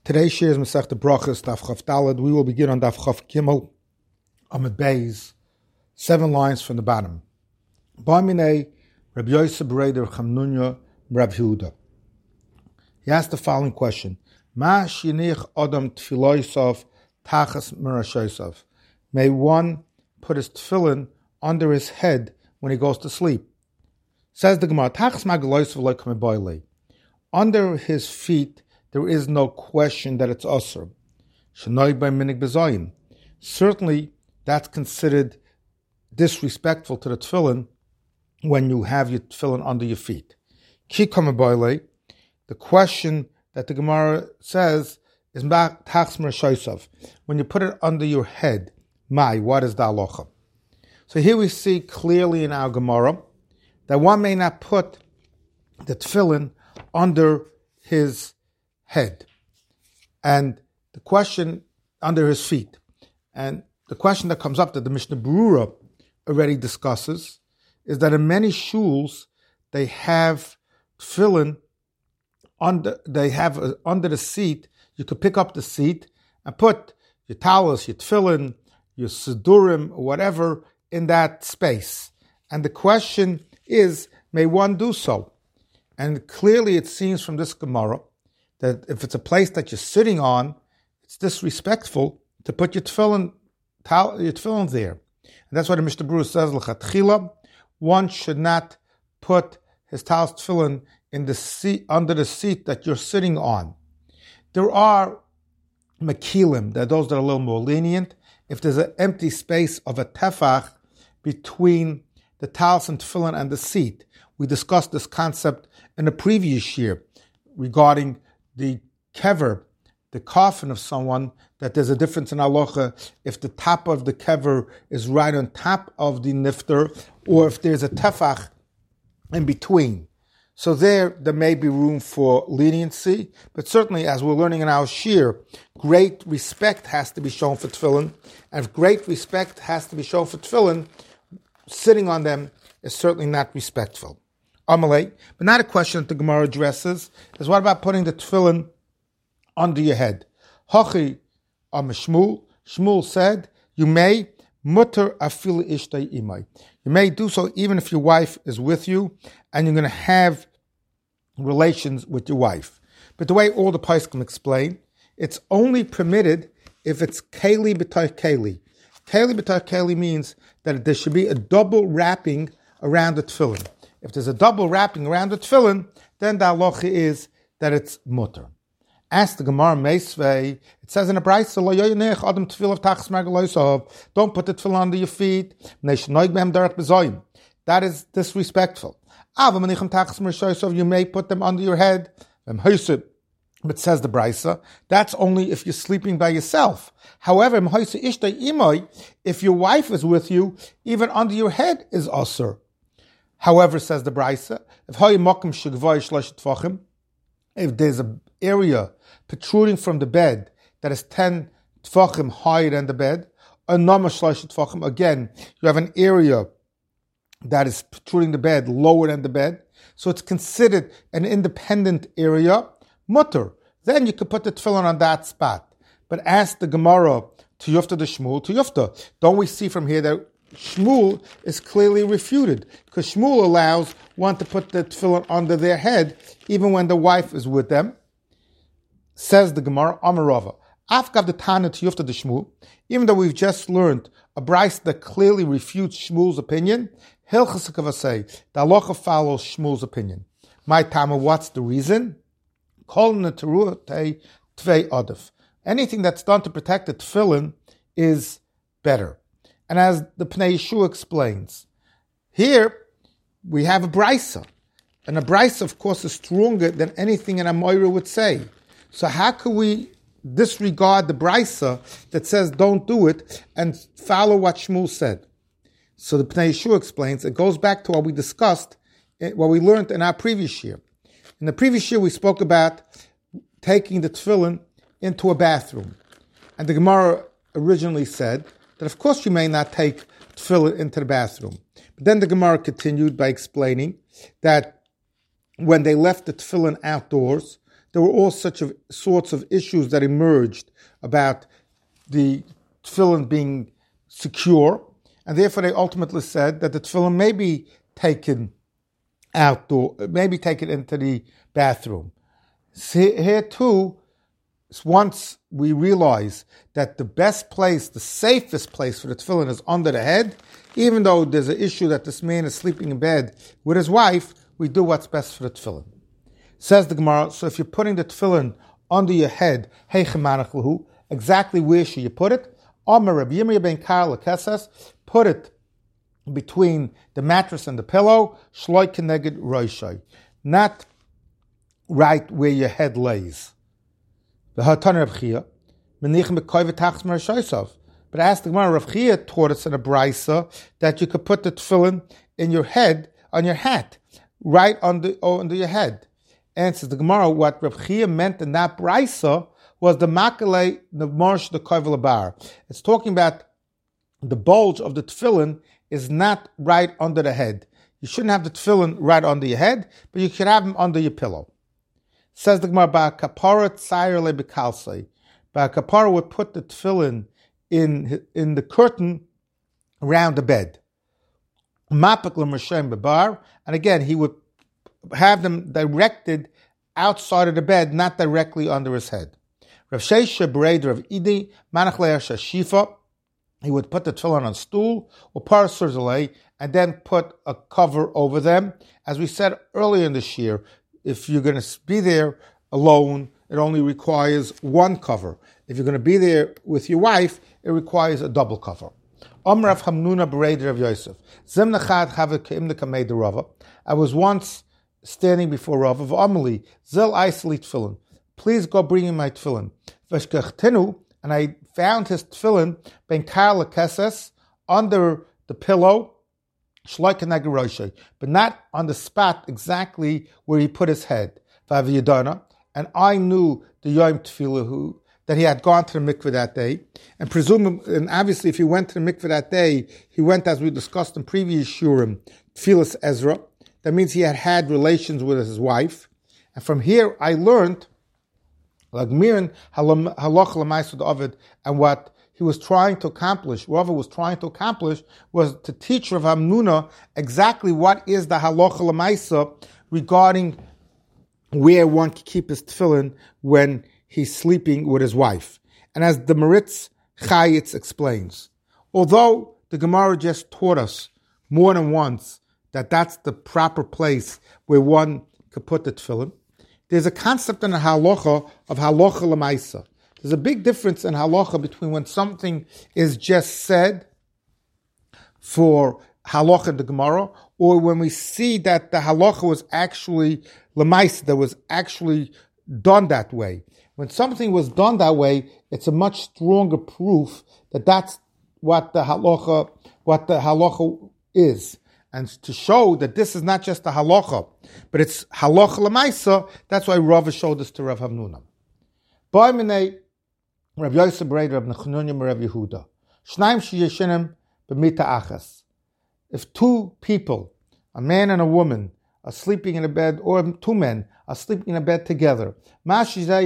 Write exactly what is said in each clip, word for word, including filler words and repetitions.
Today's share is Masechta Brachos, Daf Chaf Daled. We will begin on Daf Chaf Gimel, Amud Beis, seven lines from the bottom. Ba'minei Rabbi Yosef Bereder Chamnunya Rabbi Yehuda. He asked the following question: Ma shinich Adam tfiloisav tachas merashoisav? May one put his tefillin under his head when he goes to sleep? Says the Gemara, Tachas magaloisav loikamei boilei. Under his feet there is no question that it's asur. Shenoi by minig bezoyin. Certainly, that's considered disrespectful to the tefillin when you have your tefillin under your feet. Ki kamei the question that the Gemara says is tachas merashoisav. When you put it under your head, mai, what is the halacha? So here we see clearly in our Gemara that one may not put the tefillin under his head, and the question under his feet, and the question that comes up that the Mishnah Berurah already discusses is that in many shuls they have tefillin under. They have uh, under the seat. You could pick up the seat and put your towels, your tefillin, your sidurim, or whatever in that space. And the question is, may one do so? And clearly, it seems from this Gemara that if it's a place that you're sitting on, it's disrespectful to put your tefillin, your tefillin there. And that's why the Mishnah Berurah says, l'chatchila, one should not put his towel's tefillin in the seat, under the seat that you're sitting on. There are makilim, that are those that are a little more lenient. If there's an empty space of a tefach between the towels and tefillin and the seat, we discussed this concept in the previous year regarding the kever, the coffin of someone, that there's a difference in halacha if the top of the kever is right on top of the nifter, or if there's a tefach in between. So there, there may be room for leniency, but certainly, as we're learning in our shir, great respect has to be shown for tefillin, and if great respect has to be shown for tefillin, sitting on them is certainly not respectful. Amalei, but not a question that the Gemara addresses, is what about putting the tefillin under your head? Hachi am Shmuel. Shmuel said, you may mutter afilu ishtay imay. You may do so even if your wife is with you and you're going to have relations with your wife. But the way all the poskim explain, it's only permitted if it's keli b'tar keli. Keli b'tar keli means that there should be a double wrapping around the tefillin. If there's a double wrapping around the tefillin, then the halacha is that it's mutter. Ask the Gemara Meisvei, it says in a brayso, lo yoynech adam tefillah tachas margaloisav, don't put the tefillin under your feet, that is disrespectful. You may put them under your head, but says the brayso, that's only if you're sleeping by yourself. However, if your wife is with you, even under your head is asur. However, says the brayso, if there's an area protruding from the bed that is ten tefachim higher than the bed, again, you have an area that is protruding the bed lower than the bed, so it's considered an independent area, mutter. Then you could put the tefillin on that spot. But ask the Gemara to Yufta the Shmuel, to Yufta, don't we see from here that Shmuel is clearly refuted, because Shmuel allows one to put the tefillin under their head even when the wife is with them. Says the Gemara, Amarava, Afgav the Tana to Yufta the Shmuel, even though we've just learned a brayso that clearly refutes Shmuel's opinion, Hilchasakavasei, the halacha follows Shmuel's opinion. My Tama, what's the reason? Anything that's done to protect the tefillin is better. And as the Pnei Yeshua explains, here we have a brayso. And a brayso, of course, is stronger than anything an Amoira would say. So how can we disregard the brayso that says don't do it and follow what Shmuel said? So the Pnei Yeshua explains, it goes back to what we discussed, what we learned in our previous year. In the previous year, we spoke about taking the tefillin into a bathroom. And the Gemara originally said that of course you may not take tefillin into the bathroom. But then the Gemara continued by explaining that when they left the tefillin outdoors, there were all such of sorts of issues that emerged about the tefillin being secure, and therefore they ultimately said that the tefillin may be taken outdoor, may be taken into the bathroom. So here too, once we realize that the best place, the safest place for the tefillin is under the head, even though there's an issue that this man is sleeping in bed with his wife, we do what's best for the tefillin. Says the Gemara, so if you're putting the tefillin under your head, exactly where should you put it? Put it between the mattress and the pillow, not right where your head lays. But ask the Gemara, Rav Chia taught us in a brisa that you could put the tefillin in your head, on your hat, right under, under your head. Answers the Gemara, what Rav Chia meant in that brisa was the makale, the marsh, the kovel bar. It's talking about the bulge of the tefillin is not right under the head. You shouldn't have the tefillin right under your head, but you should have them under your pillow. Says the Gemara, ba kapara tzayer le bekalsei. Ba kapara would put the tefillin in in the curtain around the bed. Mapak l'mershem bebar, and again he would have them directed outside of the bed, not directly under his head. Rav Shesha Bereder of Idi Manach Le'er Shifa, he would put the tefillin on a stool or parasur, and then put a cover over them. As we said earlier in this year, if you're going to be there alone, it only requires one cover. If you're going to be there with your wife, it requires a double cover. Amrav Hamnuna Bereder of Yosef. Zimnachad Chavik Keimna Kamei Rava. I was once standing before Rava of Amali, Zil Isolate Tefillin. Please go bring in my tefillin. And I found his tefillin ben kar lekeses under the pillow, but not on the spot exactly where he put his head. And I knew the Yom Tefillah that he had gone to the mikveh that day, and presumably, and obviously, if he went to the mikveh that day, he went, as we discussed in previous shurim, Tfilas Ezra. That means he had had relations with his wife, and from here I learned Lagmirin halach l'maisud Ovid, and what he was trying to accomplish, Rava was trying to accomplish, was to teach Rav Hamnuna exactly what is the halacha l'maisa regarding where one can keep his tefillin when he's sleeping with his wife. And as the Maritz Chayitz explains, although the Gemara just taught us more than once that that's the proper place where one could put the tefillin, there's a concept in the halacha of halacha l'maisa. There's a big difference in halacha between when something is just said for halacha in the Gemara, or when we see that the halacha was actually l'maisa, that was actually done that way. When something was done that way, it's a much stronger proof that that's what the halacha, what the halacha is. And to show that this is not just a halacha, but it's halacha l'maisa, that's why Rava showed this to Rav Hamnuna. Ba'minei Rav Yosef Bereder Rav Nechunya Rav Yehuda. Shnaim sheyeshinim b'mita achas. If two people, a man and a woman, are sleeping in a bed, or two men are sleeping in a bed together, may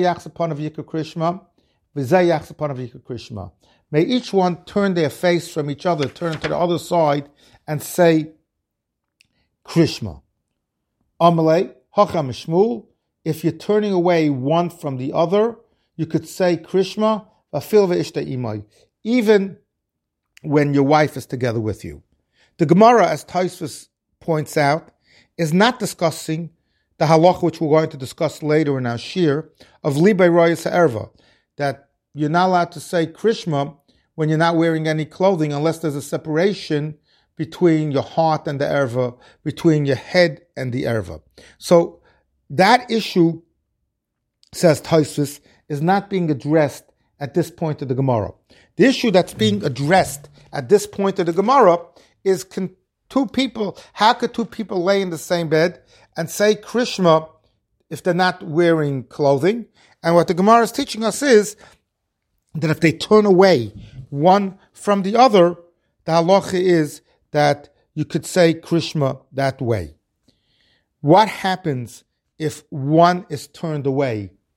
each one turn their face from each other, turn to the other side, and say Krishma. Amalei Hacham Shmuel. If you're turning away one from the other, you could say Krishma v'afil ve'ishta imay, even when your wife is together with you. The Gemara, as Tosfos points out, is not discussing the halacha which we're going to discuss later in our shir of libay royas ha'erva, that you're not allowed to say Krishma when you're not wearing any clothing unless there's a separation between your heart and the erva, between your head and the erva. So that issue, says Tosfos, is not being addressed at this point of the Gemara. The issue that's being addressed at this point of the Gemara is can two people, how could two people lay in the same bed and say Krishma if they're not wearing clothing? And what the Gemara is teaching us is that if they turn away one from the other, the halacha is that you could say Krishma that way. What happens if one is turned away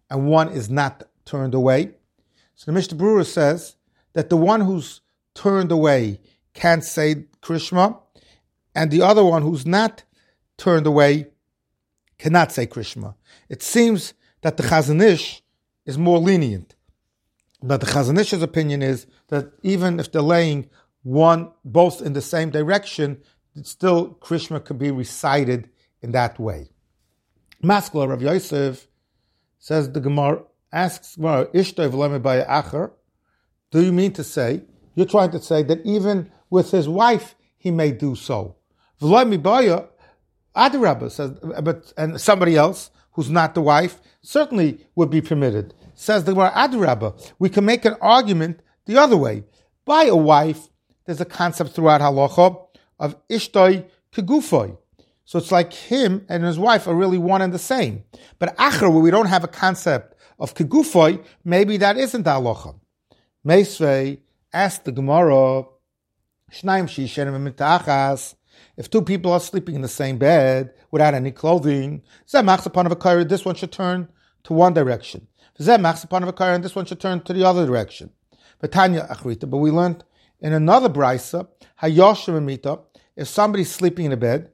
and one is not turned away. So the Mishnah Berurah says that the one who's turned away can't say Krishma, and the other one who's not turned away cannot say Krishma. It seems that the Chazon Ish is more lenient. But the Chazon Ish's opinion is that even if they're laying one, both in the same direction, still Krishma could be recited in that way. Maskula Rav Yosef says the Gemara, asks Gemara, Ishtoi v'lemi b'aya acher, do you mean to say, you're trying to say that even with his wife he may do so. V'lemi b'aya, Adarabba says, but and somebody else who's not the wife certainly would be permitted. Says the Gemara, Adarabba, we can make an argument the other way. By a wife, there's a concept throughout halacha of ishtoi kegufoi. So it's like him and his wife are really one and the same. But acher, where we don't have a concept of kegufoi, maybe that isn't the halacha. Meisvei asked the Gemara, Shnaim shishenim mitachas, if two people are sleeping in the same bed without any clothing, this one should turn to one direction. And this one should turn to the other direction. But we learned in another brisa, if somebody's sleeping in a bed,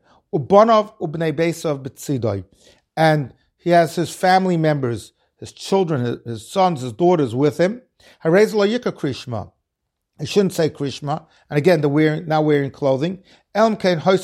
and he has his family members, his children, his sons, his daughters with him, he shouldn't say Krishma. And again, they're wearing, now wearing clothing. Unless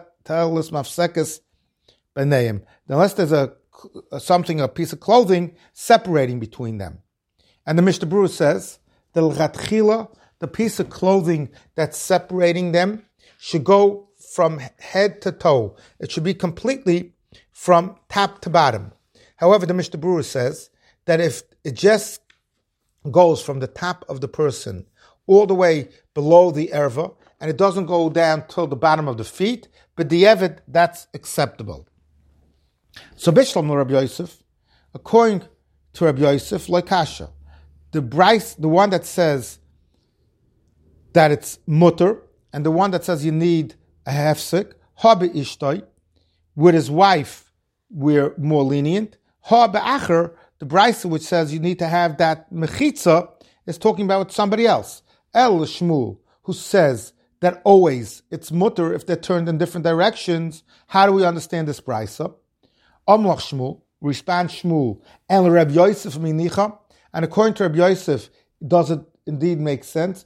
there's a something, a piece of clothing separating between them. And the Mishnah Berurah says, the l'chatchila, the piece of clothing that's separating them, should go from head to toe. It should be completely from top to bottom. However, the Mishnah Berurah says that if it just goes from the top of the person all the way below the erva, and it doesn't go down till the bottom of the feet, but the evet, that's acceptable. So Bishlam Rabbi Yosef, according to Rabbi Yosef, like Kasha, the Bryce, the one that says that it's mutter, and the one that says you need a hefsek, ha be'ishtoi, with his wife, we're more lenient. Ha be'acher, the Bryce which says you need to have that mechitza, is talking about somebody else. El Shmuel, who says that always it's mutter if they're turned in different directions. How do we understand this brisa? Amlach Shmuel, responds Shmuel, and Rabbi Yosef minicha, and according to Rabbi Yosef, does it indeed make sense?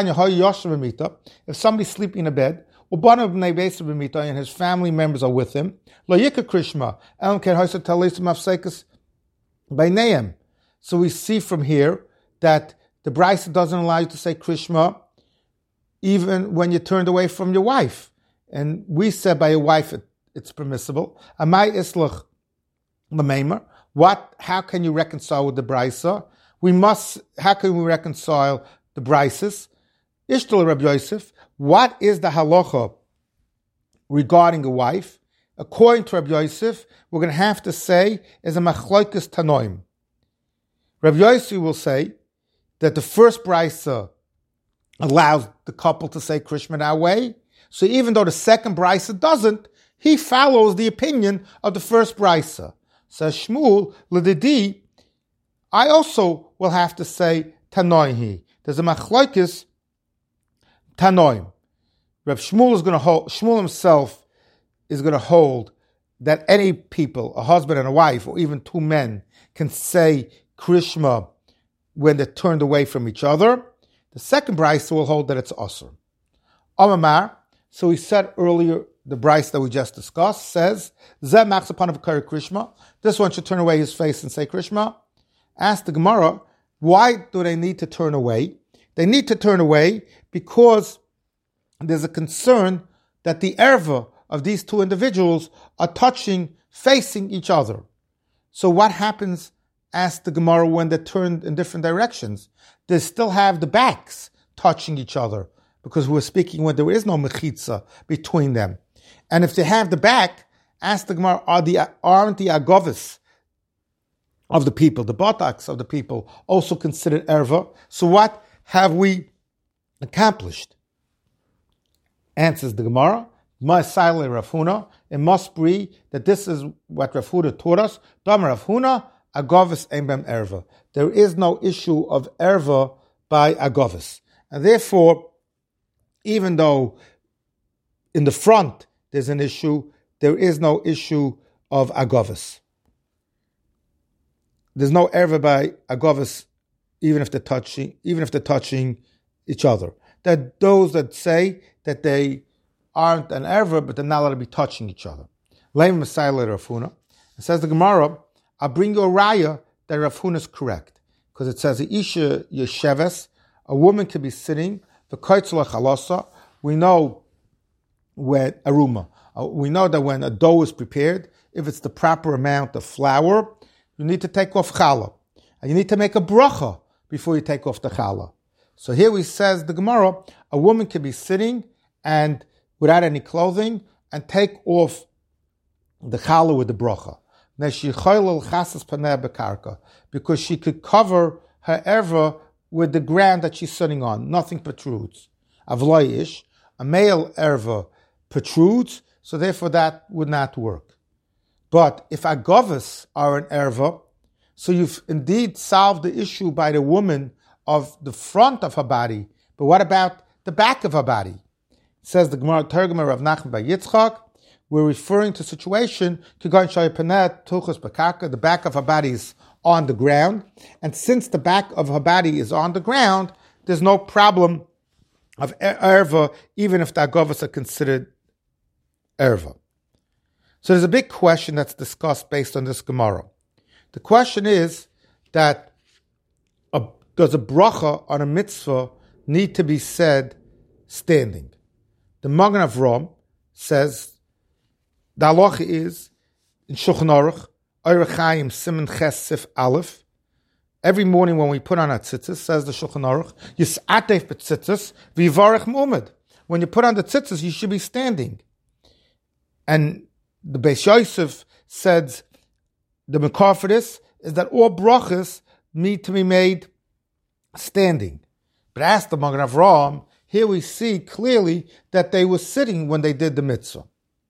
If somebody's sleeping in a bed, and his family members are with him, so we see from here that the Brisa doesn't allow you to say Krishma even when you're turned away from your wife. And we said by your wife it, it's permissible. Amai islach l'meimer. What? How can you reconcile with the Brisa? We must. How can we reconcile the Brises? Ishtal Rabbi Yosef. What is the halacha regarding a wife? According to Rabbi Yosef, we're going to have to say is a machloikas tanoim. Rabbi Yosef will say that the first brisa allows the couple to say Krishma that way. So even though the second brisa doesn't, he follows the opinion of the first brisa. Says Shmuel, l'didi, I also will have to say tanoihi. There's a machlokes tanoim. Reb Shmuel is going to hold, Shmuel himself is going to hold that any people, a husband and a wife, or even two men, can say Krishma when they're turned away from each other. The second brisa will hold that it's asur. Amamar, so we said earlier, the brisa that we just discussed says, Zeh machs upon of Krishma. This one should turn away his face and say Krishma. Ask the Gemara, why do they need to turn away? They need to turn away because there's a concern that the erva of these two individuals are touching, facing each other. So what happens, ask the Gemara, when they're turned in different directions? They still have the backs touching each other because we're speaking when there is no mechitza between them. And if they have the back, ask the Gemara, are the, aren't the agovis of the people, the buttocks of the people, also considered erva? So what have we accomplished? Answers the Gemara, it must be that this is what Rav Huna taught us. Dam Rav Huna, Agovis ein bem erva. There is no issue of erva by Agovis. And therefore, even though in the front there's an issue, there is no issue of Agovis. There's no erva by Agovis, even if they're touching, even if they're touching each other. There are those that say that they aren't an erva, but they're not allowed to be touching each other. Leim Messiah Rav Huna. It says the Gemara, I'll bring you a raya that Rav Huna is correct. Because it says, Isha Yesheves, a woman can be sitting, the Kaitzla Chalasa. We know when, Aruma, we know that when a dough is prepared, if it's the proper amount of flour, you need to take off challah. And you need to make a bracha before you take off the challah. So here we says the Gemara, a woman can be sitting and without any clothing and take off the challah with the bracha. Because she could cover her erva with the ground that she's sitting on. Nothing protrudes. Avloish, a male erva protrudes, so therefore that would not work. But if agovas are an erva, so you've indeed solved the issue by the woman of the front of her body. But what about the back of her body? It says the Gemara Tergemer of Nachman by Yitzchak, we're referring to a situation, the back of her body is on the ground, and since the back of her body is on the ground, there's no problem of erva, even if the agovas are considered erva. So there's a big question that's discussed based on this Gemara. The question is that a, does a bracha on a mitzvah need to be said standing? The Magen Avraham says the halacha is in Shulchan Aruch, Orach Chaim Siman Ches Sif Aleph. Every morning when we put on our tzitzis, says the Shulchan Aruch, Yis'atef b'tzitzis v'yivarech mu'umad. When you put on the tzitzis, you should be standing. And the Beis Yosef says the makar for this is that all brachas need to be made standing. But as the Magen Avraham, here we see clearly that they were sitting when they did the mitzvah.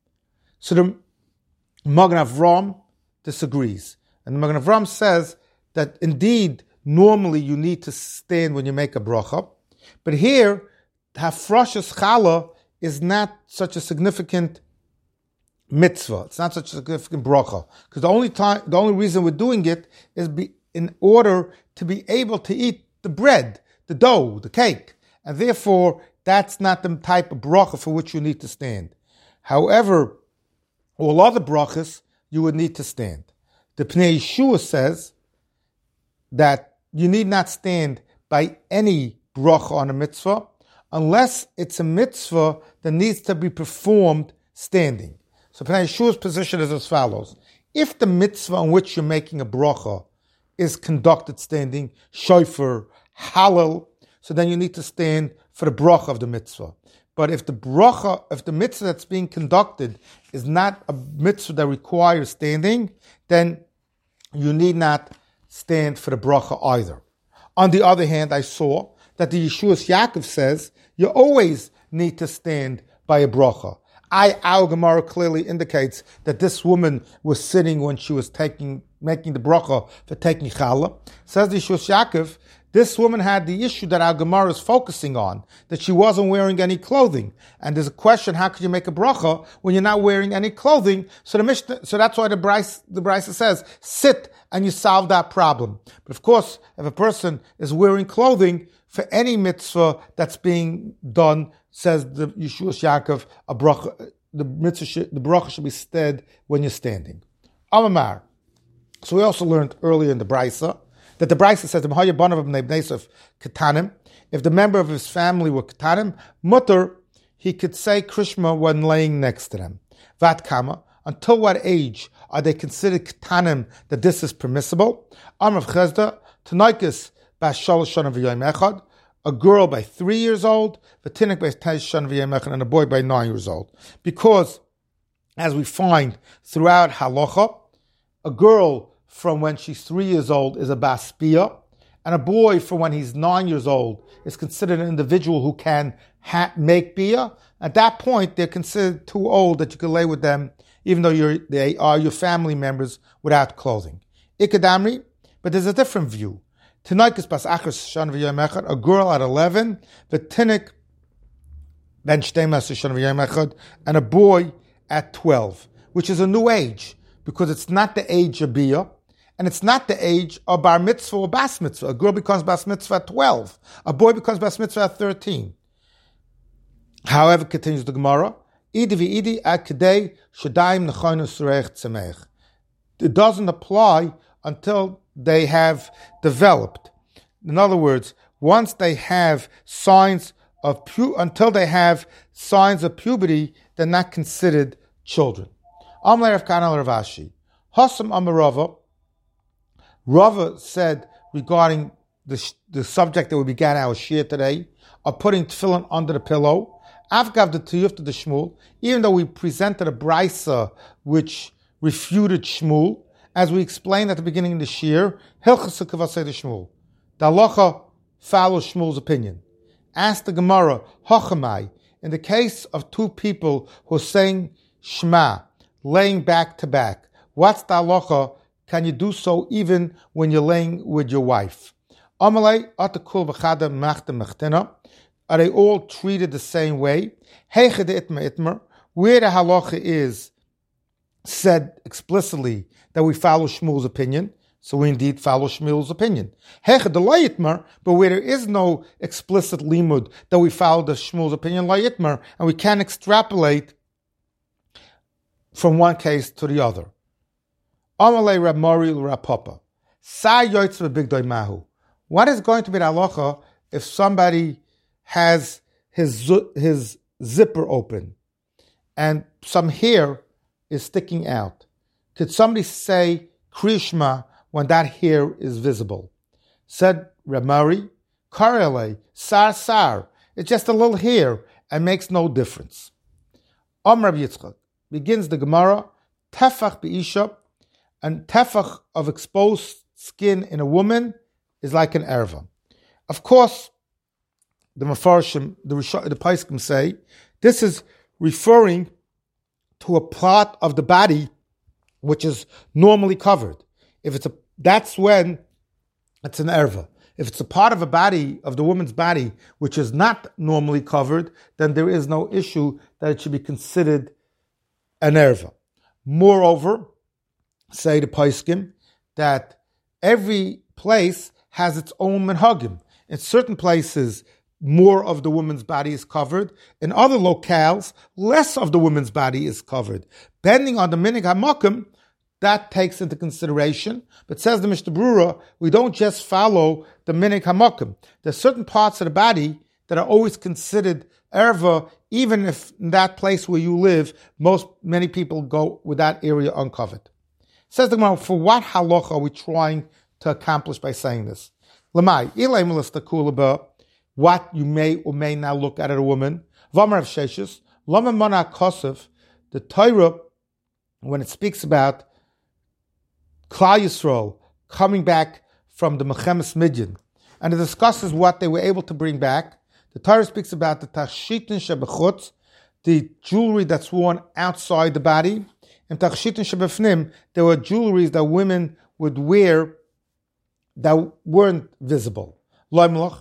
So the Magen Avraham disagrees. And the Magen Avraham says that indeed, normally you need to stand when you make a bracha. But here, hafrashas challah is not such a significant mitzvah. It's not such a significant bracha. Because the only time, the only reason we're doing it is be, in order to be able to eat the bread, the dough, the cake. And therefore, that's not the type of bracha for which you need to stand. However, all other brachas, you would need to stand. The Pnei Yeshua says that you need not stand by any bracha on a mitzvah unless it's a mitzvah that needs to be performed standing. So Pnei Yeshua's position is as follows. If the mitzvah on which you're making a bracha is conducted standing, shofar, halal, so then you need to stand for the bracha of the mitzvah. But if the bracha, if the mitzvah that's being conducted is not a mitzvah that requires standing, then you need not stand for the bracha either. On the other hand, I saw that the Yeshuas Yaakov says you always need to stand by a bracha. I, our Gemara clearly indicates that this woman was sitting when she was taking, making the bracha for taking challah. Says the Yeshuas Yaakov, this woman had the issue that our Gemara is focusing on, that she wasn't wearing any clothing. And there's a question, how could you make a bracha when you're not wearing any clothing? So the Mishnah, so that's why the Bryce, the Bryce says, sit and you solve that problem. But of course, if a person is wearing clothing for any mitzvah that's being done, says the Yeshua Yaakov, a bracha, the mitzvah, should, the bracha should be said when you're standing. Amamar. So we also learned earlier in the Brisa that the Brisa says, if the member of his family were Ketanim, mutter, he could say Krishma when laying next to them. Vat kama, until what age are they considered Ketanim that this is permissible? Amrav Chesda, Tanaikas bas shalosh shana v'yom echad, a girl by three years old, v'tinik by tesh shana v'yom echad, and a boy by nine years old. Because, as we find throughout halacha, a girl from when she's three years old is a bas bia, and a boy from when he's nine years old is considered an individual who can ha- make bia. At that point, they're considered too old that you can lay with them, even though you're, they are your family members without clothing. Ikadamri, but there's a different view. Tonight is Bas Achas Shana V'Yom Echad, a girl at eleven, V'Tinik Ben Shteimas Shana V'Yom Echad, and a boy at twelve, which is a new age, because it's not the age of Biyah, and it's not the age of Bar Mitzvah or Bas Mitzvah. A girl becomes Bas Mitzvah at twelve. A boy becomes Bas Mitzvah at thirteen. However, continues the Gemara, Idi v'idi ad kedei shadayim nechonu sureich tzemech. It doesn't apply until they have developed. In other words, once they have signs of pu- until they have signs of puberty, they're not considered children. Amar Rav Kana Rav Ashi. Hasam Amar Rava. Rava said regarding the, the subject that we began our shir today, of putting tefillin under the pillow, Avgav the Tiyuf to the Shmuel, even though we presented a brisa which refuted Shmuel, as we explained at the beginning of the shir, Hilchas Kavasei the Shmuel. The halacha follows Shmuel's opinion. Ask the Gemara, Hachamai, in the case of two people who are saying Shema, laying back to back, what's the halacha? Can you do so even when you're laying with your wife? Amalei atakul v'chada machta machtina. Are they all treated the same way? Heiche de itmer itmer, where the halacha is said explicitly that we follow Shmuel's opinion, so we indeed follow Shmuel's opinion. Heiche de la itmer, but where there is no explicit limud that we follow the Shmuel's opinion, la itmer, and we can't extrapolate from one case to the other. Amalei Rab Mori Rab Papa. Sa yoytz v'bigdoi mahu. What is going to be the halacha if somebody has his his zipper open and some hair is sticking out? Could somebody say Krishma when that hair is visible? Said Rab Mori, Karele, sar sar. It's just a little hair and makes no difference. Am Rab Yitzchak begins the Gemara, tefach be'isha, and tefach of exposed skin in a woman is like an erva. Of course, the Mefarshim, the the Paiskim say, this is referring to a part of the body which is normally covered. If it's a, that's when it's an erva. If it's a part of a body, of the woman's body, which is not normally covered, then there is no issue that it should be considered an erva. Moreover, say the Paiskim, that every place has its own minhagim. In certain places, more of the woman's body is covered. In other locales, less of the woman's body is covered. Depending on the minig hamakim, that takes into consideration. But says the Mishnah Brura, we don't just follow the minig hamakim. There's certain parts of the body that are always considered erva, even if in that place where you live, most many people go with that area uncovered. Says the Gemara, for what halacha are we trying to accomplish by saying this? Lamai, ilay milastakula, what you may or may not look at at a woman. Vamar of Sheshis, Lama Mana Kosov, the Torah, when it speaks about Klal Yisrael coming back from the Mechemes Midian, and it discusses what they were able to bring back. The Torah speaks about the Tachshitin Shebechutz, the jewelry that's worn outside the body, and Tachshitin Shebefnim, there were jewelries that women would wear that weren't visible. Loimloch,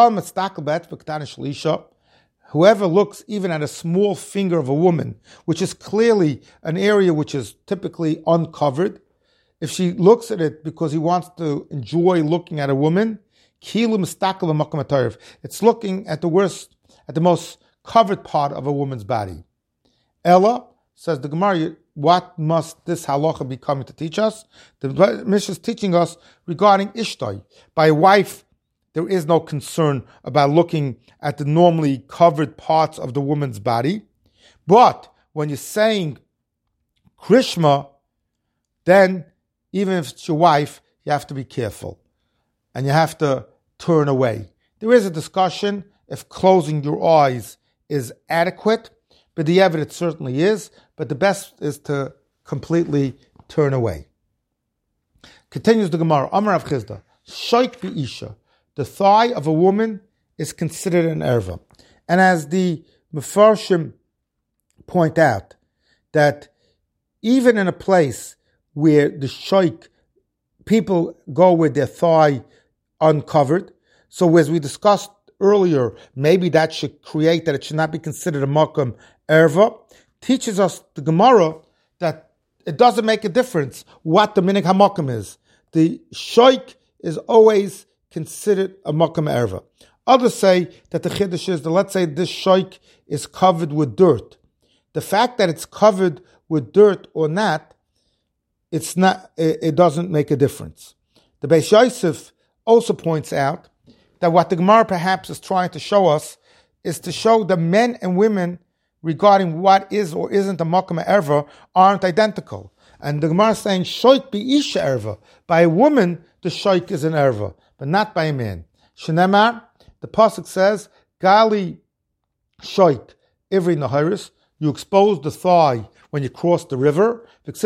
whoever looks even at a small finger of a woman, which is clearly an area which is typically uncovered, if she looks at it because he wants to enjoy looking at a woman, it's looking at the worst, at the most covered part of a woman's body. Ella, says the Gemara, what must this halacha be coming to teach us? The Mishnah is teaching us regarding Ishtoi. By a wife, there is no concern about looking at the normally covered parts of the woman's body. But when you're saying Krishma, then even if it's your wife, you have to be careful. And you have to turn away. There is a discussion if closing your eyes is adequate, but the evidence certainly is, but the best is to completely turn away. Continues the Gemara, Amar Rav Chizda, Shoik B'isha, the thigh of a woman is considered an erva. And as the Mefarshim point out, that even in a place where the shoik people go with their thigh uncovered. So as we discussed earlier, maybe that should create that it should not be considered a makom erva. Teaches us the Gemara that it doesn't make a difference what the minig hamakom is. The shoik is always considered a makom erva. Others say that the chiddush is that, let's say this shoik is covered with dirt. The fact that it's covered with dirt or not, it's not. It, it doesn't make a difference. The Beis Yosef also points out that what the Gemara perhaps is trying to show us is to show the men and women regarding what is or isn't a makom erva aren't identical. And the Gemara is saying shoik be isha erva. By a woman, the shoik is an erva, but not by a man. Shenemar, the pasuk says, gali shoik ivri naharis. You expose the thigh when you cross the river.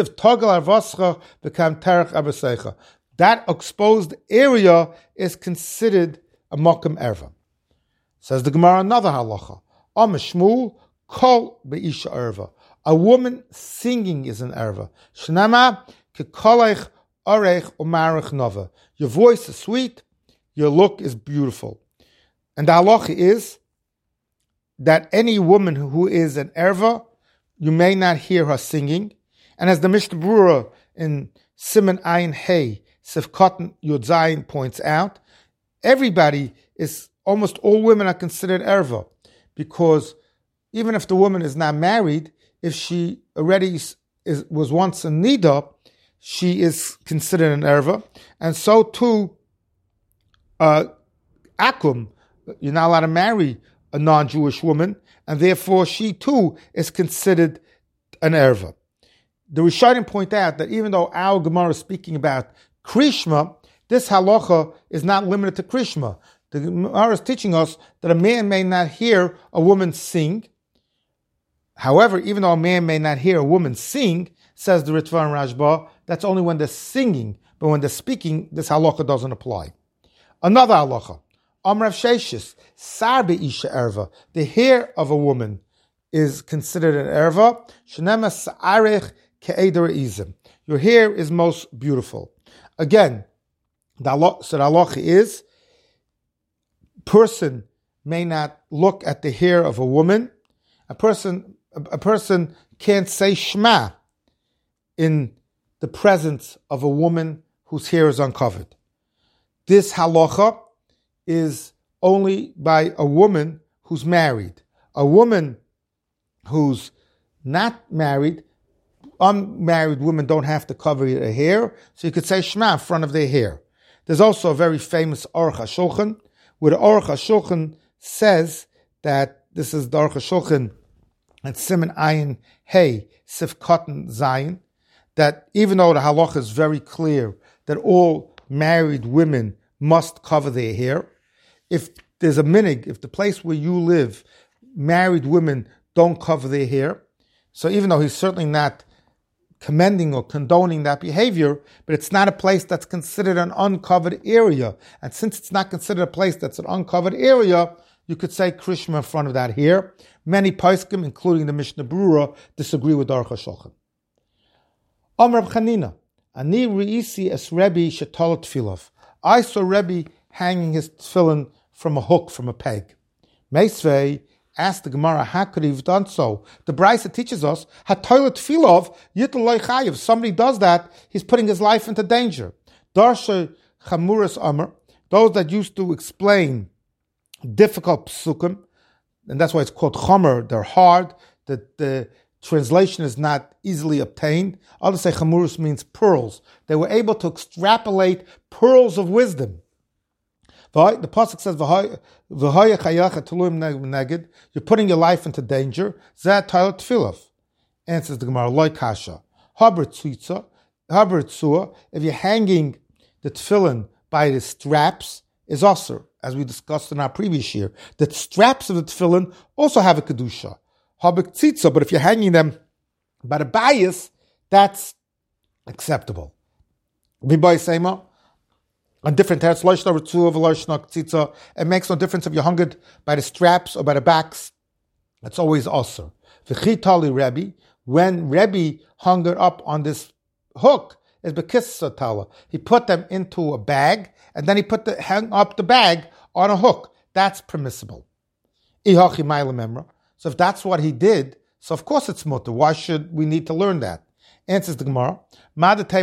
That exposed area is considered a makom erva. Says the Gemara another halacha. Am Shmuel kol beisha erva. A woman singing is an erva. Shnama kekolech orech umarech nova. Your voice is sweet, your look is beautiful. And the halacha is that any woman who is an erva, you may not hear her singing. And as the Mishnah Berurah in Siman Ayin Hey, Sefkatan Yud Zayin points out, everybody is, almost all women are considered erva, because even if the woman is not married, if she already is, is, was once a nida, she is considered an erva. And so too, uh, akum, you're not allowed to marry a non-Jewish woman, and therefore she too is considered an erva. The Rishonim point out that even though our Gemara is speaking about Krishma, this halacha is not limited to Krishma. The Gemara is teaching us that a man may not hear a woman sing. However, even though a man may not hear a woman sing, says the Ritva and Rashba, that's only when they're singing, but when they're speaking, this halacha doesn't apply. Another halacha, Amrav Sheshis, Sarbe Isha Erva, the hair of a woman is considered an erva. Shenema Sa'arech Ke'eder Izim. Your hair is most beautiful. Again, the halacha, so the halacha is, person may not look at the hair of a woman. A person, a person can't say Shema in the presence of a woman whose hair is uncovered. This halacha is only by a woman who's married. A woman who's not married, unmarried women don't have to cover their hair, so you could say Shema in front of their hair. There's also a very famous Aruch HaShulchan, where the Aruch HaShulchan says that, this is the Aruch HaShulchan at Siman Ayin Hey, Sifkatan Zayin, that even though the halacha is very clear that all married women must cover their hair, if there's a minig, if the place where you live, married women don't cover their hair, so even though he's certainly not commending or condoning that behavior, but it's not a place that's considered an uncovered area. And since it's not considered a place that's an uncovered area, you could say Krishma in front of that hair. Many poskim, including the Mishnah Berurah, disagree with Aruch HaShulchan. Om Reb Chanina, Ani Reisi es Rebbe Shetol Tfilav. I saw Rebbe hanging his tefillin from a hook, from a peg. Meisvei asked the Gemara, how could he have done so? The Brisa teaches us, HaToilet Tfilov Yitul Lo Chayiv. If somebody does that, he's putting his life into danger. Darsha Chamuras Amr, those that used to explain difficult psukim, and that's why it's called Chomer, they're hard, that the translation is not easily obtained. Others say Chamurus means pearls. They were able to extrapolate pearls of wisdom. The pasuk says, you're putting your life into danger. Zat Tailat Tfilav. Answers the Gemara, Loi Kasha. If you're hanging the tefillin by the straps, is osir, as we discussed in our previous year. The straps of the tefillin also have a kedusha. Habik tzitza, but if you're hanging them by the bias, that's acceptable. V'bay seima, on different teretz, loishna ritzua v'loishna tzitza, it makes no difference if you're hung by the straps or by the backs. It's always osir. V'chitali Rebbe, when Rebbe hung it up on this hook, is bekissa tala. He put them into a bag, and then he put the hung up the bag on a hook. That's permissible. Ihachi ma'ila memra. So if that's what he did, so of course it's mutter. Why should we need to learn that? Answers the Gemara, that the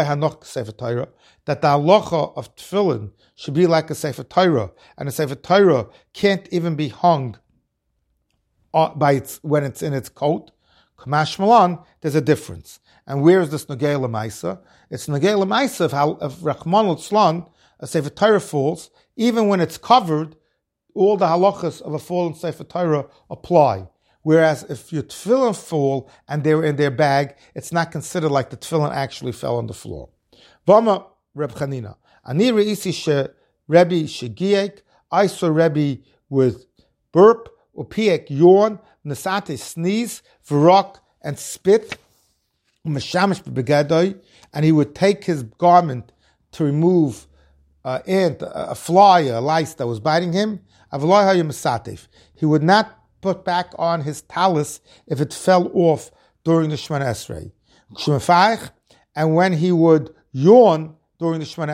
halacha of tefillin should be like a sefer Torah, and a sefer Torah can't even be hung by its when it's in its coat. Kamash Malan, there's a difference. And where is this Nogei L'Maisa? It's Nogei L'Maisa of how of Rachman L'Tzlan, a sefer Torah falls, even when it's covered, all the halachas of a fallen sefer Torah apply. Whereas if your tefillin fall and they were in their bag, it's not considered like the tefillin actually fell on the floor. Vama Reb Chanina. Ani reisi she Rebbe shegiek. I saw Rebbe with burp, upiek yawn, nasate sneeze, v'rok and spit, umeshamish bebegadoi, and he would take his garment to remove an ant, a fly, a lice that was biting him. He would not put back on his talus if it fell off during the Shemana Esrei. And when he would yawn during the Shemana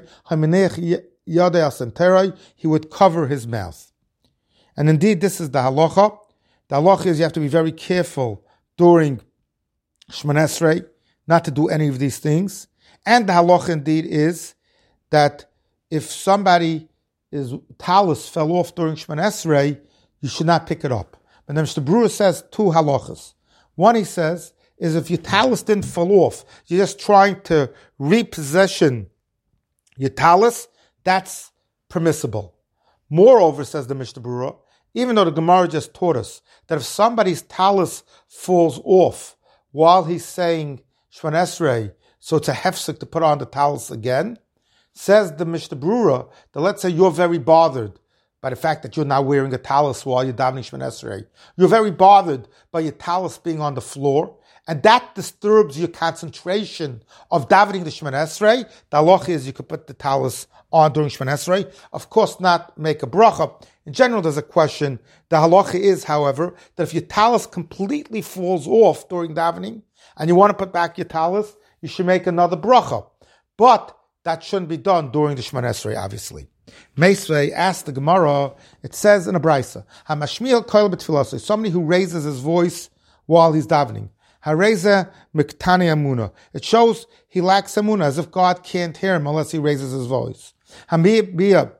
Esrei, he would cover his mouth. And indeed, this is the halacha. The halacha is you have to be very careful during Shemana Esrei not to do any of these things. And the halacha indeed is that if somebody his talus fell off during Shemana Esrei, you should not pick it up. But then Mister Brewer says two halachas. One, he says, is if your talus didn't fall off, you're just trying to repossession your talus, that's permissible. Moreover, says the Mishnah Berurah, even though the Gemara just taught us that if somebody's talus falls off while he's saying Shemana Esrei, so it's a hefsek to put on the talus again, says the Mishnah Berurah that let's say you're very bothered by the fact that you're not wearing a talus while you're davening Shemana Esrei. You're very bothered by your talus being on the floor, and that disturbs your concentration of davening the Shemana Esrei. The halacha is you could put the talus on during Shemana Esrei. Of course, not make a bracha. In general, there's a question. The halacha is, however, that if your talus completely falls off during davening, and you want to put back your talus, you should make another bracha. But that shouldn't be done during the Shemana Esrei, obviously. Meisvei asked the Gemara, it says in a brisa, Hamashmiel koil b'tfilasei, somebody who raises his voice while he's davening. Hareza miktani amuna. It shows he lacks amuna, as if God can't hear him unless he raises his voice. Hambiya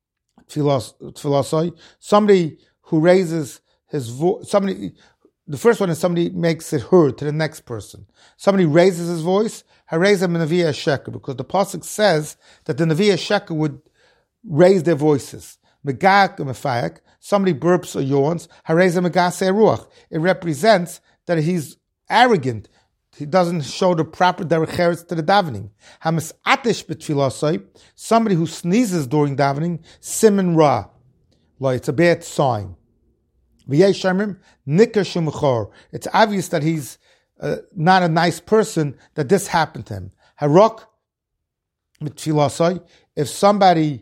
tfilasei, somebody who raises his voice, somebody, the first one is somebody makes it heard to the next person. Somebody raises his voice, hareza minaviyah sheker, because the pasuk says that the naviyah sheker would raise their voices. Megak u'mefayak, somebody burps or yawns. Hareza megasei ruach. It represents that he's arrogant. He doesn't show the proper derech eretz to the davening. Hamas atish b'tfilasei, somebody who sneezes during davening. Siman ra, like it's a bad sign. V'yeshamrim nikar shumachor. It's obvious that he's uh, not a nice person. That this happened to him. Harok b'tfilasei. If somebody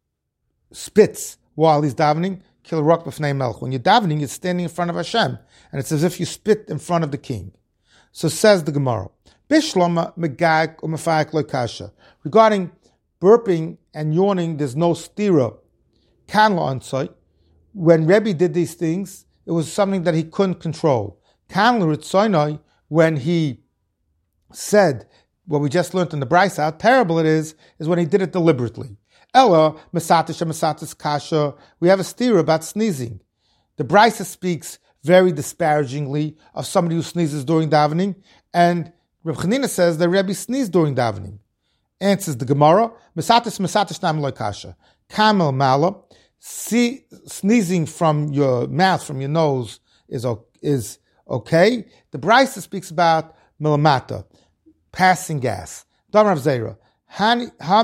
spits while he's davening, kill rock b'fnei melch. When you're davening, you're standing in front of Hashem, and it's as if you spit in front of the king. So says the Gemara, Bishlama megag u'mefayak lo'kasha. Regarding burping and yawning, there's no stira. Kan la'ansai. When Rebbe did these things, it was something that he couldn't control. Kan l'ritzaynai, when he said what we just learned in the Brisa, how terrible it is, is when he did it deliberately. Ella, Mesatish and Mesatis Kasha, we have a steer about sneezing. The Brisa speaks very disparagingly of somebody who sneezes during davening, and Reb Chanina says that Rebbe sneezed during davening. Answers the Gemara, Mesatis Mesatis Nam Lo Kasha. Kamel Mala, sneezing from your mouth, from your nose, is, is okay. The Brisa speaks about Milamata, passing gas. Dam Rav Zera. I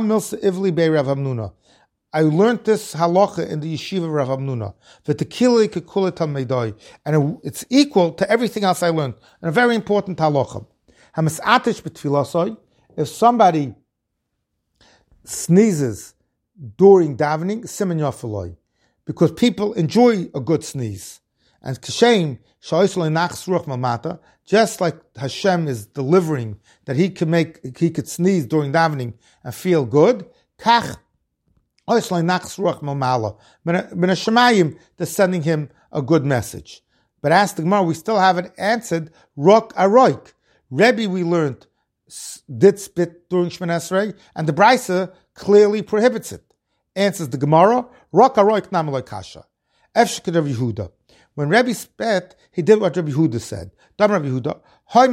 learned this halacha in the yeshiva of Rav Hamnuna. And it's equal to everything else I learned. And a very important halacha. If somebody sneezes during davening, siman yafaloi, because people enjoy a good sneeze. And kashem, just just like Hashem is delivering that he could make, he could sneeze during davening and feel good, kach, Min Hashemayim, they're sending him a good message. But ask the Gemara, we still haven't answered Rok Aroik. Rebbe, we learned, did spit during Shemoneh Esrei, and the Brisa clearly prohibits it. Answers the Gemara, Rok Aroik Namaloi Kasha. Efshek Rabbi Yehuda. When Rebbe spit, he did what Rabbi Yehuda said. Dam Rabbi Yehuda,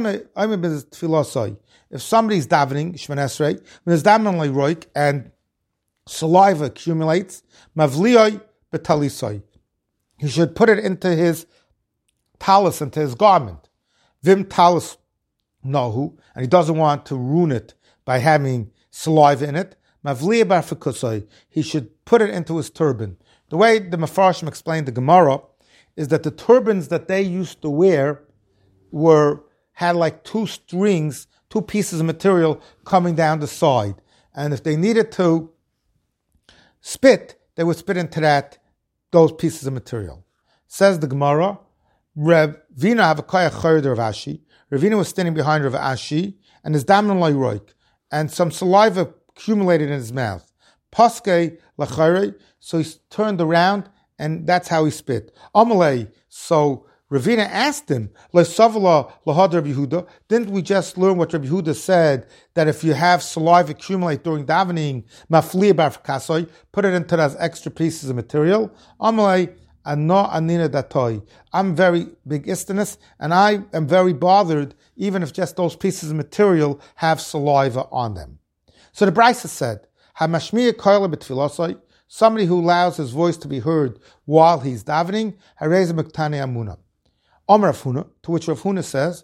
if somebody's davening Shemoneh Esrei, when there's davening Roik and saliva accumulates, mavlioi betalisoi, he should put it into his talus, into his garment. Vim talus nohu, and he doesn't want to ruin it by having saliva in it. Mavlioi barfikusoi, he should put it into his turban. The way the Mefarshim explained the Gemara is that the turbans that they used to wear were had like two strings, two pieces of material coming down the side, and if they needed to spit, they would spit into that, those pieces of material. Says the Gemara, Ravina have a koyach chayred Rav Ashi. Ravina was standing behind Rav Ashi, and his damen roik, and some saliva accumulated in his mouth. Paske lachayre, so he turned around, and that's how he spit. Amalei, so Ravina asked him, Le'savala lahad Rabbi Yehuda, didn't we just learn what Rabbi Yehuda said, that if you have saliva accumulate during davening, mafliya barfkasoy, put it into those extra pieces of material? Amalei, ano anina datoy. I'm very big istinus, and I am very bothered, even if just those pieces of material have saliva on them. So the Brisa said, Hamashmiya koyle betfilasoi, somebody who allows his voice to be heard while he's davening, hareza mektane amuna. Omer Rav Huna, to which Rav Huna says,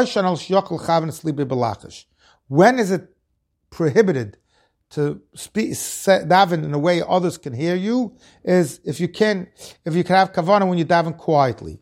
when is it prohibited to speak daven in a way others can hear you? Is if you can, if you can have kavanah when you daven quietly.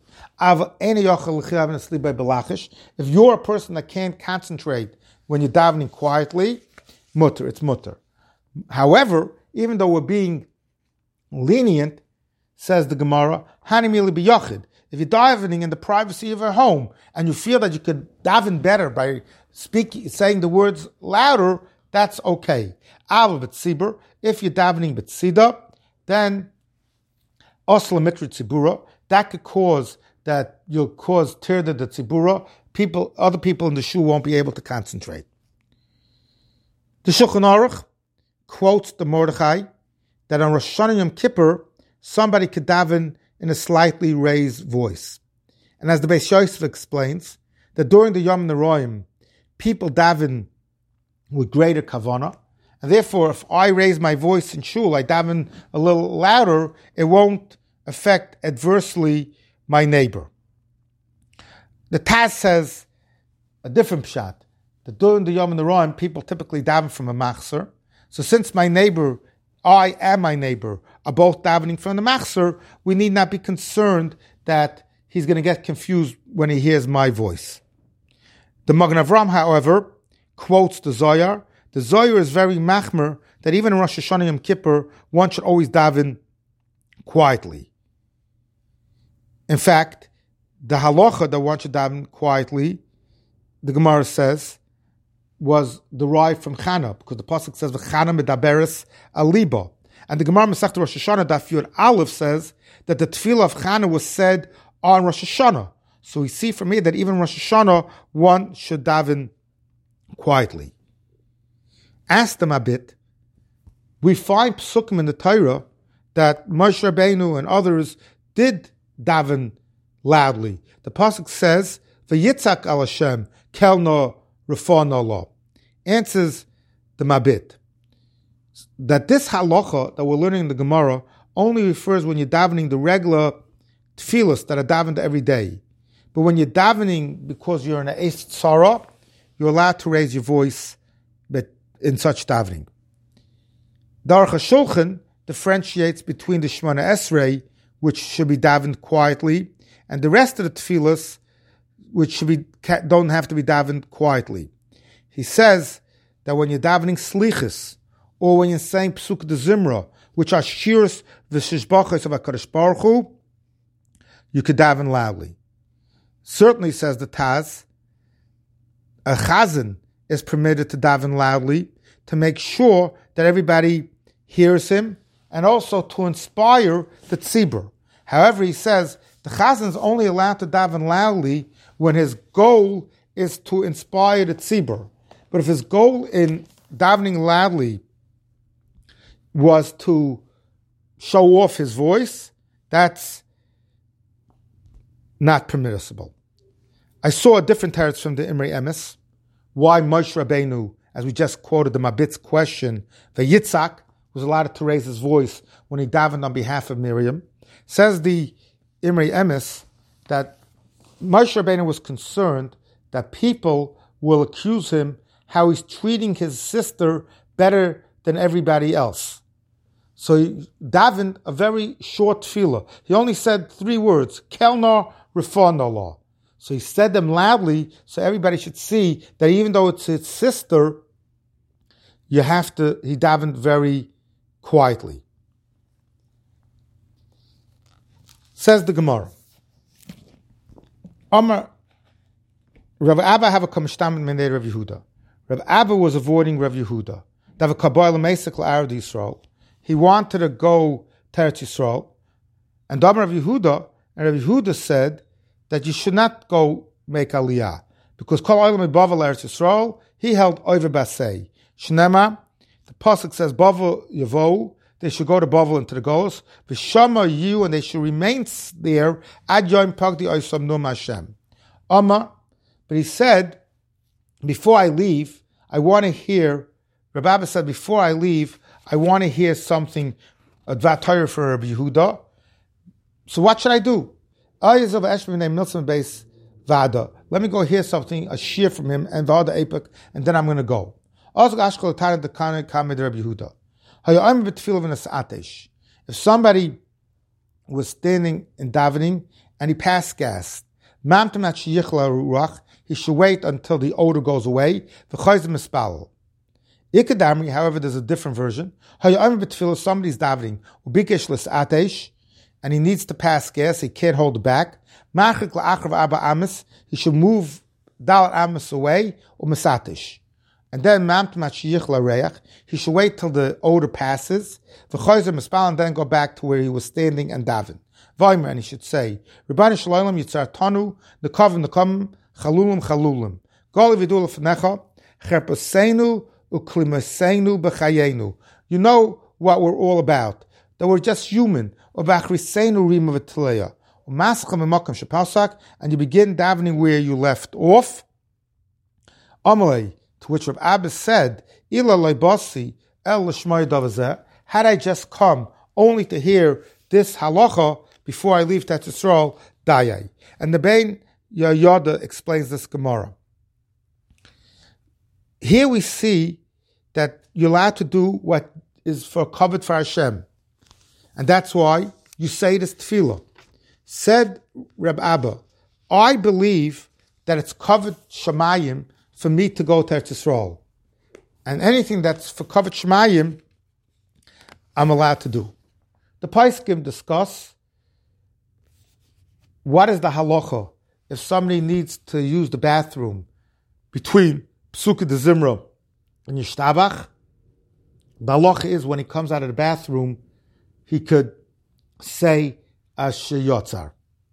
If you're a person that can't concentrate when you're davening quietly, mutter, it's mutter. However, even though we're being lenient, says the Gemara, hanimili b'yachid. If you're davening in the privacy of your home and you feel that you could daven better by speaking, saying the words louder, that's okay. Aval b'tzibur, if you're davening b'tzida, then osla mitri tzibura, that could cause that you'll cause tirda the tzibura. People, other people in the shul won't be able to concentrate. The Shulchan Aruch quotes the Mordechai that on Rosh Hashanah Yom Kippur somebody could daven in a slightly raised voice. And as the Beis Yosef explains, that during the Yom Neroim, people daven with greater kavanah, and therefore if I raise my voice in shul, I daven a little louder, it won't affect adversely my neighbor. The Taz says a different pshat, that during the Yom Neroim, people typically daven from a machzer. So since my neighbor, I and my neighbor are both davening from the machzer, we need not be concerned that he's going to get confused when he hears my voice. The Magen Avram, however, quotes the Zohar. The Zohar is very machmer that even in Rosh Hashanah Yom Kippur, one should always daven quietly. In fact, the halacha that one should daven quietly, the Gemara says, was derived from Chana, because the pasuk says v'Chana medaberes aliba, and the Gemara Masechta Rosh Hashanah Daf Yud Aleph says that the tefillah of Chana was said on Rosh Hashanah. So we see from here that even Rosh Hashanah one should daven quietly. Ask them a bit. We find psukim in the Torah that Moshe Rabbeinu and others did daven loudly. The pasuk says v'yitzak al Hashem kelno Rafon Allah. Answers the Mabit that this halacha that we're learning in the Gemara only refers when you're davening the regular tefillos that are davened every day. But when you're davening because you're in a eis tzara, you're allowed to raise your voice but in such davening. The Aruch HaShulchan differentiates between the Shemoneh Esrei, which should be davened quietly, and the rest of the tefillos, which should be don't have to be davened quietly. He says that when you're davening slichus, or when you're saying Psuk de Zimra, which are shirs v'shishbachos of HaKadosh Baruch Hu, you could daven loudly. Certainly, says the Taz, a chazan is permitted to daven loudly to make sure that everybody hears him and also to inspire the tzibur. However, he says the chazan is only allowed to daven loudly when his goal is to inspire the tzibur. But if his goal in davening loudly was to show off his voice, that's not permissible. I saw a different teretz from the Imrei Emes, why Moshe Rabbeinu, as we just quoted the Mabit's question, the Yitzhak was allowed to raise his voice when he davened on behalf of Miriam. Says the Imrei Emes that Moshe Rabbeinu was concerned that people will accuse him how he's treating his sister better than everybody else. So he davened a very short tefillah. He only said three words, Kelnar Refonallah. So he said them loudly so everybody should see that even though it's his sister, you have to, he davened very quietly. Says the Gemara. Amar, Rav Abba have a kamishtam min Rav Yehuda. Rav Abba was avoiding Rav Yehuda. Dav Kabbalah Meisik l'Arad Yisrael. He wanted to go to Eretz Yisrael. And Amar Rav Yehuda, and Rav Yehuda said that you should not go make Aliyah. Because Kol Olam Bavel Eretz Yisrael, he held Oiver Basei. Shnema, the Pasuk says, Bavel Yavo, they should go to Bavel into the Golos. V'shama you, and they should remain there, Ad Yom Pagdi Oisam Num Hashem. Amma, but he said, before I leave, I want to hear, Rabbi Abba said, before I leave, I want to hear something, a Dvat Torah for Rabbi Yehuda. So what should I do? Let me go hear something, a shear from him, and Vada Apik, and then I'm going to go. If somebody was standing in davening and he passed gas, he should wait until the odor goes away. However, there's a different version. Somebody's davening, and he needs to pass gas, he can't hold it back. He should move Dal Amas away, or Masatish. And then he should wait till the odor passes, and then go back to where he was standing and daven. And he should say, Rebbeinu Shalom Yitzar Tanu, Nekavim Nekavim, Chalulim Chalulim. Goli Vidul Fnecha, Cherpasenu, Uklimasenu Bechayenu. You know what we're all about. That we're just human. And you begin davening where you left off. Amalei, to which Rav Abba said, had I just come only to hear this halacha before I leave Eretz Yisrael, dayai. And the Bein Yoda explains this Gemara. Here we see that you're allowed to do what is for covered for Hashem. And that's why you say this tefillah. Said Reb Abba, I believe that it's covered Shemayim for me to go to Eretz Yisrael. And anything that's for covered Shemayim, I'm allowed to do. The Paiskim discuss what is the halacha if somebody needs to use the bathroom between Psukkah de Zimra and Yishtabach. The halacha is when he comes out of the bathroom, he could say Asher Yotzar.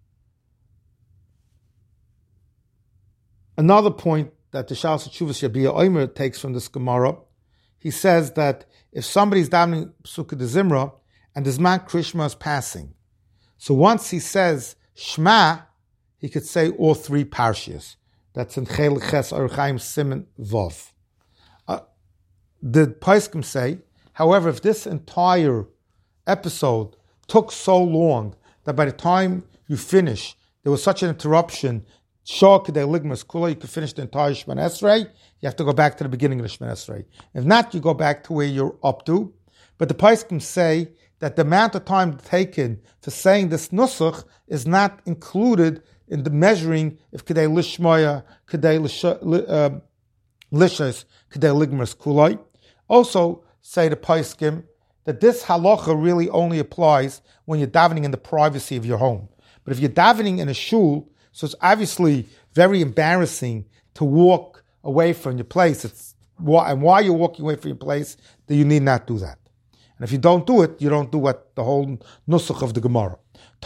Another point that the Shal Sechuvas Yabia Omer takes from this Gemara, he says that if somebody's davening Psukkah de Zimra and the Zman Krishma is passing, so once he says Shema, he could say all three parshias. That's in Chel Ches Orchaim Simen Vov. Uh, the Paiskim say, however, if this entire episode took so long that by the time you finish, there was such an interruption, Shah Kedei Ligmas Kula, you could finish the entire Shemon Esrei, you have to go back to the beginning of the Shemon Esrei. If not, you go back to where you're up to. But the Paiskim say that the amount of time taken for saying this Nusach is not included in the measuring if Kedei Lishmoya, Kedei Lishas, Kedei Ligmas Kulai. Also, say the Paiskim, that this halacha really only applies when you're davening in the privacy of your home. But if you're davening in a shul, so it's obviously very embarrassing to walk away from your place, it's why, and while you're walking away from your place, then you need not do that. And if you don't do it, you don't do what the whole nusach of the Gemara.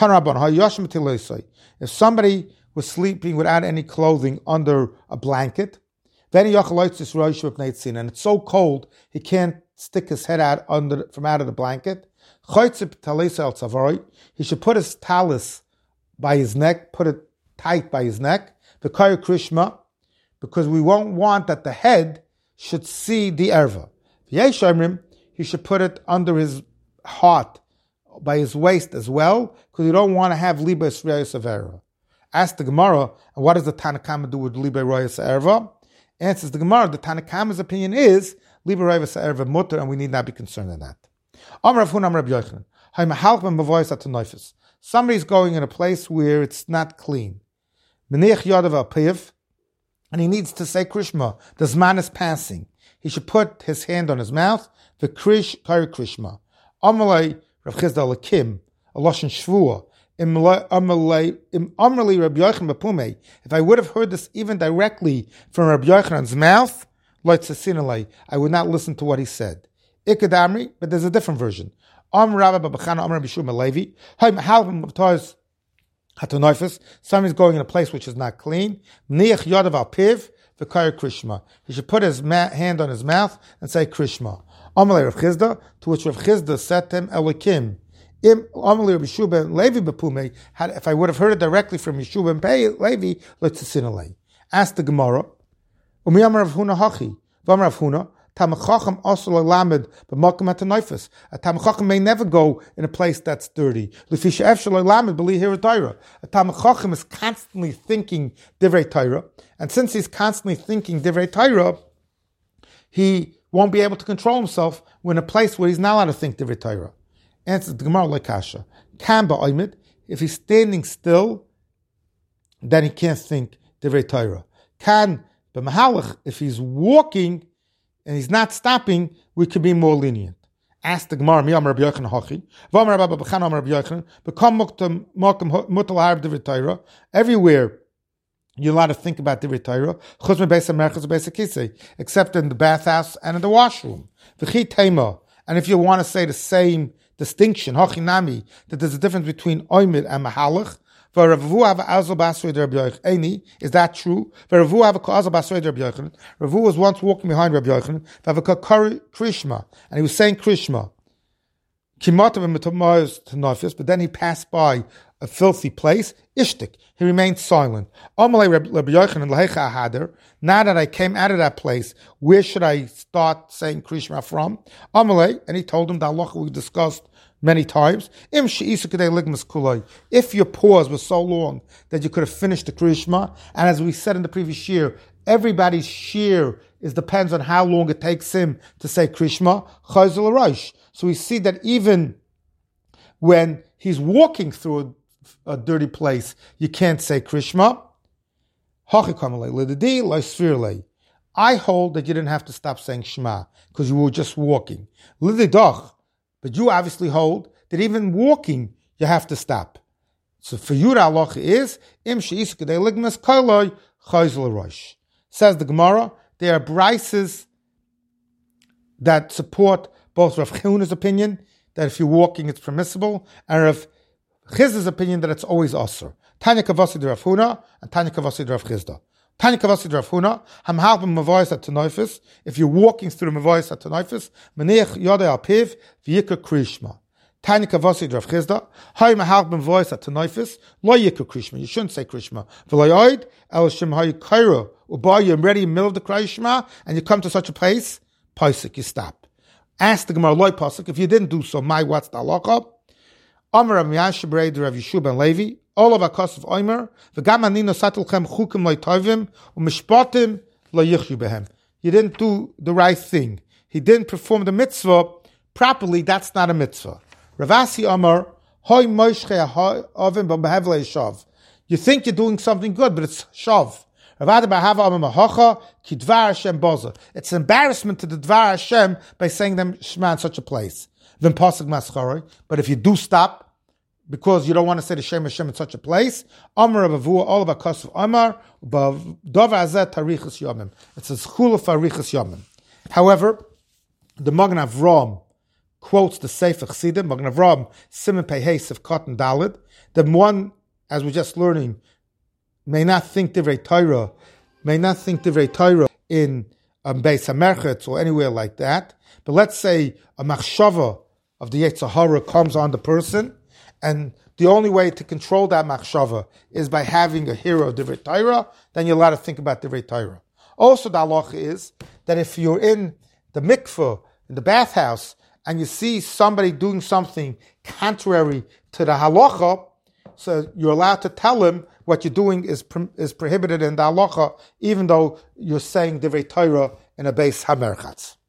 If somebody was sleeping without any clothing under a blanket, and it's so cold he can't stick his head out under from out of the blanket, he should put his talis by his neck, put it tight by his neck, the Kaya Krishma, because we won't want that the head should see the erva. He should put it under his heart, by his waist as well, because you don't want to have liba esrayos of erva. Ask the Gemara, and what does the Tanakama do with liba esrayos of erva? Answers the Gemara, the Tanakama's opinion is liba esrayos of erva mutter, and we need not be concerned in that. Somebody's going in a place where it's not clean, and he needs to say Krishma. The Zman is passing. He should put his hand on his mouth. The Krish Kari Krishma. Amalei Rav Chizda Lakim a Lashon Shvua. Amalei Rabbi Yochanan Bapume. If I would have heard this even directly from Rabbi Yochanan's mouth, I would not listen to what he said. Ikadamri, but there's a different version. Am Rabbi Babachana Am Rabbi Shuma Levi. Hay Mahalvim B'Toz Hatonofis. Somebody's going in a place which is not clean. Niach Yodav Al Piv V'Kayir Krishma. He should put his ma- hand on his mouth and say Krishma. Amalei Rav Chizda, to which Rav Chizda said to him Elikim. Im Amalei Rabbi Shua Levi B'Pume. If I would have heard it directly from Yeshua and Levi, let's sinalei. Ask the Gemara. Umi Amar Rav Huna Hachi. V'Amar Rav Huna. Tamachacham also lamed b'makom atanoifus. A tamachacham may never go in a place that's dirty. L'fisha efshel lamed b'li hiratayra. A tamachacham is constantly thinking divrei Torah, and since he's constantly thinking divrei Torah, he won't be able to control himself when in a place where he's not allowed to think divrei Torah. Answers the Gemara like kasha. Kan ba'oimid, if he's standing still, then he can't think divrei Torah. Kan b'mahalach, if he's walking and he's not stopping, we could be more lenient. Ask the Gemara, Mi Amar Rabbi Yochanan Hachi, V'Amar Rabbi Babachana Amar Rabbi Yochanan, Become Muktam Muktam Mutal Harb Divrei Torah. Everywhere you're allowed to think about Divrei Torah, Chutz Mebeis HaMerchaz Beis HaKisei, except in the bathhouse and in the washroom. V'Chi Tema, and if you want to say the same distinction, Hachi Nami, that there's a difference between Oimid and Mahalach. Is that true? Ravu was once walking behind Rabbi Yochanan, Krishma, and he was saying Krishma. But then he passed by a filthy place, Ishtik. He remained silent. Now that I came out of that place, where should I start saying Krishma from? And he told him the halacha we discussed many times. If your pause was so long that you could have finished the Krishma, and as we said in the previous year, everybody's shear is depends on how long it takes him to say Krishma. So we see that even when he's walking through a, a dirty place, you can't say Krishma. I hold that you didn't have to stop saying Shema because you were just walking. But you obviously hold that even walking, you have to stop. So for you, the halacha is, Im she'isukadei ligmas kailoi chayzel rosh. Says the Gemara, there are brises that support both Rav Chuna's opinion, that if you're walking it's permissible, and Rav Chizda's opinion that it's always asur. Tanya kavasi de Rav Huna, and Tanya kavasi de Rav Chizda. Tanya kavasi de Rav Huna, ham halbim mavoyis at tanoifis, if you're walking through the mavoyis at tanoifis, meneich yodei al piv, v'yikra krishma. Tanya kavasi de Rav Chizda, hay mahalbim mavoyis at tanoifis, lo yikra krishma, you shouldn't say krishma. V'loyoid, el shem hay kaira, uba, you're ready in the middle of the krishma, and you come to such a place, paisik, you stop. Ask the Gemara, loy pasik, if you didn't do so, my what's the halacha? Amar Rav Yashabrei de Rav Yeshua ben Levi, all of Akas of Omer, v'gam anino satilchem chukim lo tovim, u'mishpatim lo yichyu behem. You didn't do the right thing. He didn't perform the mitzvah properly, that's not a mitzvah. Ravasi Amar, hoy moishche avim b'mehevle shav. You think you're doing something good, but it's shav. It's embarrassment to the Dvar Hashem by saying them Shema in such a place. But if you do stop, because you don't want to say the Shem Hashem in such a place. Amar of Avua, all of Akasuf Amar, Dov Azet Tarichas Yomim. It's a Schul of Tarichas Yomim. However, the Magen Avram quotes the Sefer Chassidim, Magen Avram, Siman Pehes of Cotton Dalid. The one, as we're just learning, may not think Divrei Torah, may not think Divrei Torah in um, Beis HaMerchetz or anywhere like that. But let's say a machshava of the Yetzer Hara comes on the person, and the only way to control that machshava is by having a hero of Divrei Torah, then you're allowed to think about Divrei Torah. Also, the halacha is that if you're in the mikveh, in the bathhouse, and you see somebody doing something contrary to the halacha, so you're allowed to tell him what you're doing is is prohibited in the halacha, even though you're saying Divrei Torah in a Beis HaMerchatz.